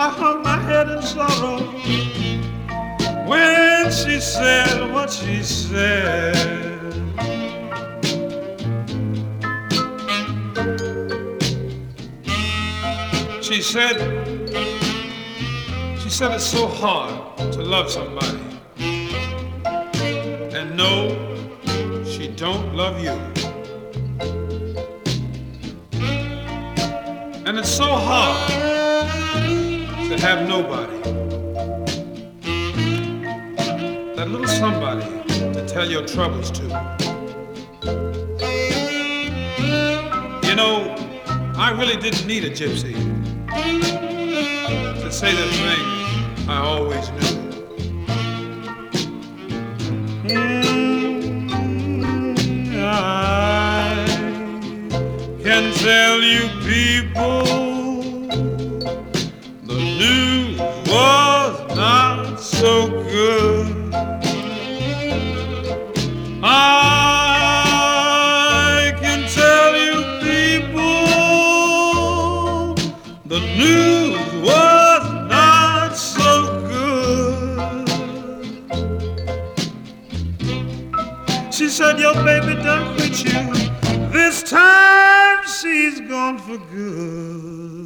I hung my head in sorrow when she said what she said. She said it's so hard to love somebody and know she don't love you. And it's so hard to have nobody, that little somebody to tell your troubles to. You know, I really didn't need a gypsy to say the things I always knew. I can tell you people the news was not so good. I can tell you people the news was not so good. She said your baby done quit you. This time she's gone for good.